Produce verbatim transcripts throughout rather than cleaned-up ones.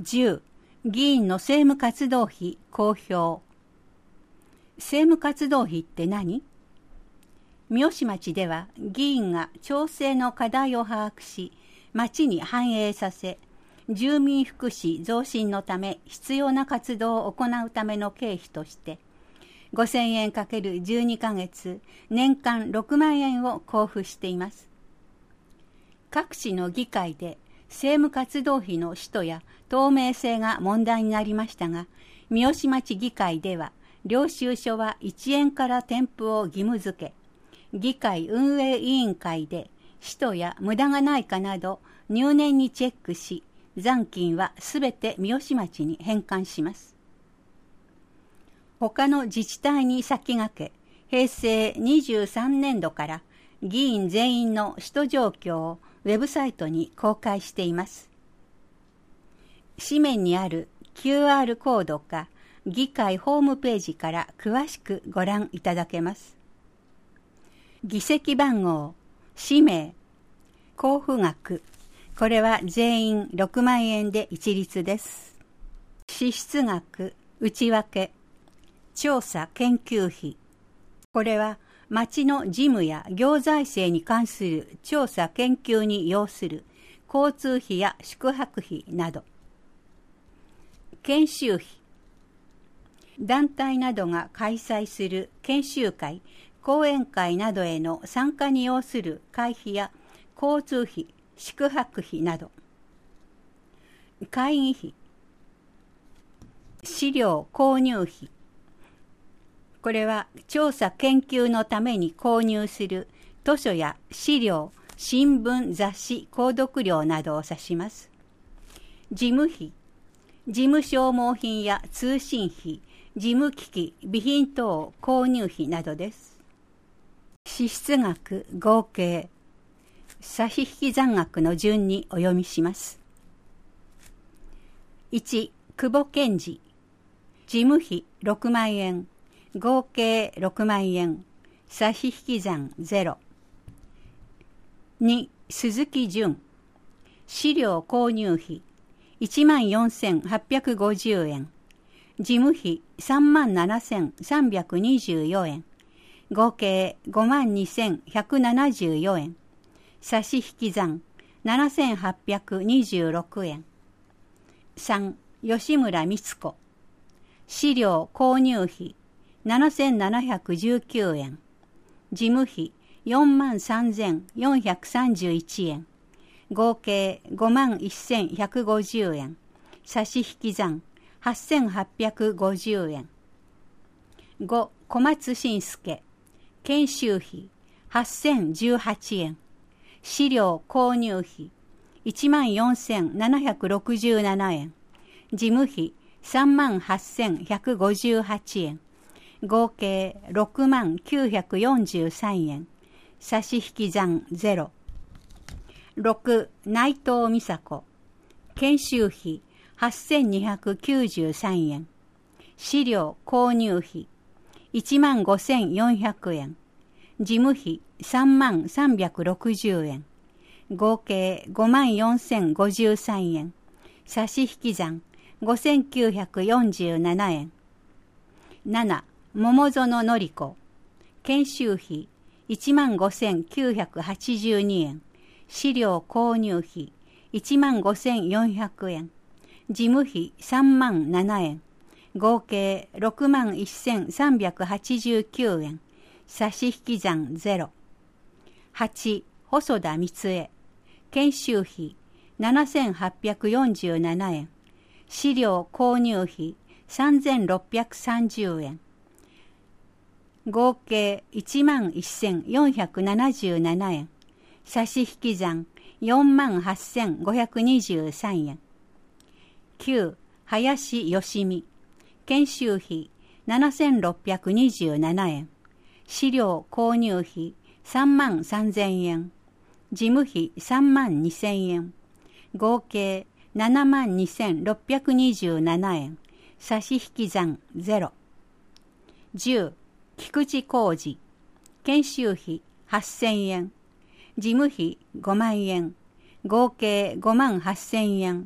じゅう、議員の政務活動費公表。政務活動費って何？三好町では議員が町政の課題を把握し、町に反映させ、住民福祉増進のため必要な活動を行うための経費として、ごせんえんかけるじゅうにかげつ、年間ろくまんえんを交付しています。各市の議会で政務活動費の使途や透明性が問題になりましたが、三好町議会では、領収書はいちえんから添付を義務付け、議会運営委員会で使途や無駄がないかなど入念にチェックし、残金はすべて三好町に返還します。他の自治体に先駆け、平成にじゅうさんねんどから議員全員の使途状況をウェブサイトに公開しています。紙面にある キューアール コードか議会ホームページから詳しくご覧いただけます。議席番号、氏名、交付額、これは全員ろくまんえんで一律です。支出額、内訳、調査研究費、これは町の事務や行財政に関する調査研究に要する交通費や宿泊費など。研修費、団体などが開催する研修会、講演会などへの参加に要する会費や交通費、宿泊費など。会議費、資料購入費、これは調査研究のために購入する図書や資料、新聞、雑誌、購読料などを指します。事務費、事務消耗品や通信費、事務機器、備品等購入費などです。支出額合計、差引残額の順にお読みします。いち、久保健二、事務費ろくまんえん、合計ろくまんえん、差引残ゼロ。に、鈴木淳、資料購入費いちまんよんせんはっぴゃくごじゅうえん、事務費さんまんななせんさんびゃくにじゅうよえん、合計ごまんにせんひゃくななじゅうよえん、差引残ななせんはっぴゃくにじゅうろくえん。さん、吉村光子、資料購入費ななせんななひゃくじゅうきゅうえん、事務費よんまんさんぜんよんひゃくさんじゅういちえん、合計ごまんせんひゃくごじゅうえん、差引残はっせんはっぴゃくごじゅうえん。ご、小松伸介、研修費はっせんじゅうはちえん、資料購入費いちまんよんせんななひゃくろくじゅうななえん、事務費さんまんはっせんひゃくごじゅうはちえん、合計ろくまんきゅうひゃくよんじゅうさんえん、差引残ゼロ。ろく、内藤美佐子、研修費はっせんにひゃくきゅうじゅうさんえん、資料購入費いちまんごせんよんひゃくえん、事務費さんまんさんびゃくろくじゅうえん、合計ごまんよんせんごじゅうさんえん、差引残ごせんきゅうひゃくよんじゅうななえん。なな、桃園典子、研修費いちまんごせんきゅうひゃくはちじゅうにえん、資料購入費いちまんごせんよんひゃくえん、事務費さんまんななえん、合計ろくまんせんさんびゃくはちじゅうきゅうえん、差引残ゼロ。はち、細田光恵、研修費ななせんはっぴゃくよんじゅうななえん、資料購入費さんぜんろっぴゃくさんじゅうえん、合計いちまんせんよんひゃくななじゅうななえん、差引残よんまんはっせんごひゃくにじゅうさんえん。きゅう、林芳美、研修費ななせんろっぴゃくにじゅうななえん、資料購入費さんまんさんぜんえん、事務費さんまんにせんえん、合計ななまんにせんろっぴゃくにじゅうななえん、差引残ゼロ。じゅう、菊池浩二、研修費はっせんえん、事務費ごまんえん、合計ごまんはっせんえん、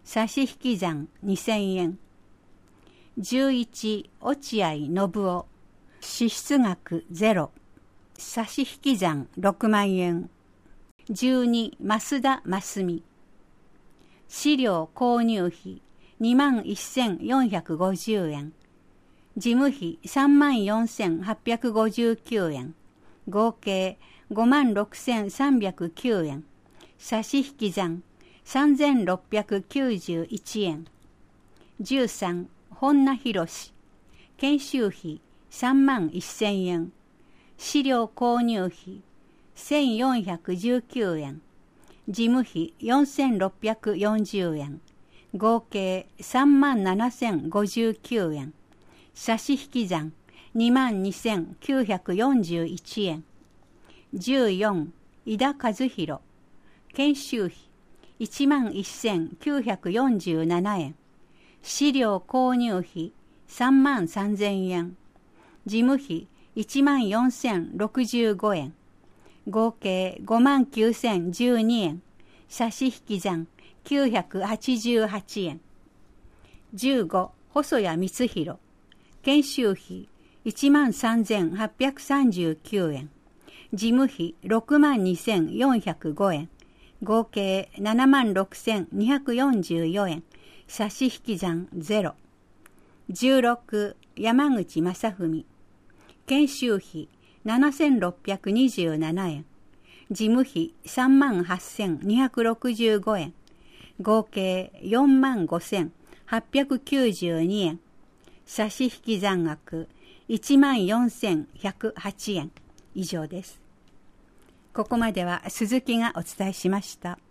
差引残にせんえん。じゅういち落合信夫、支出額ゼロ、差引残ろくまんえん。じゅうに増田真澄、資料購入費にまんせんよんひゃくごじゅうえん。事務費さんまんよんせんはっぴゃくごじゅうきゅうえん。合計ごまんろくせんさんびゃくきゅうえん。差引残さんぜんろっぴゃくきゅうじゅういちえん。じゅうさん本名博士、研修費さんまんせんえん。資料購入費せんよんひゃくじゅうきゅうえん。事務費よんせんろっぴゃくよんじゅうえん。合計さんまんななせんごじゅうきゅうえん。差引残にまんにせんきゅうひゃくよんじゅういちえん。じゅうよん井田和弘、研修費いちまんせんきゅうひゃくよんじゅうななえん。資料購入費さんまんさんぜんえん。事務費いちまんよんせんろくじゅうごえん。合計ごまんきゅうせんじゅうにえん。差引残きゅうひゃくはちじゅうはちえん。じゅうご細谷光弘、研修費いちまんさんぜんはっぴゃくさんじゅうきゅうえん。事務費ろくまんにせんよんひゃくごえん。合計ななまんろくせんにひゃくよんじゅうよえん。差引残ゼロ。じゅうろく山口正文、研修費ななせんろっぴゃくにじゅうななえん。事務費さんまんはっせんにひゃくろくじゅうごえん。合計よんまんごせんはっぴゃくきゅうじゅうにえん。差引残額いちまんよんせんひゃくはちえん。以上です。ここまでは鈴木がお伝えしました。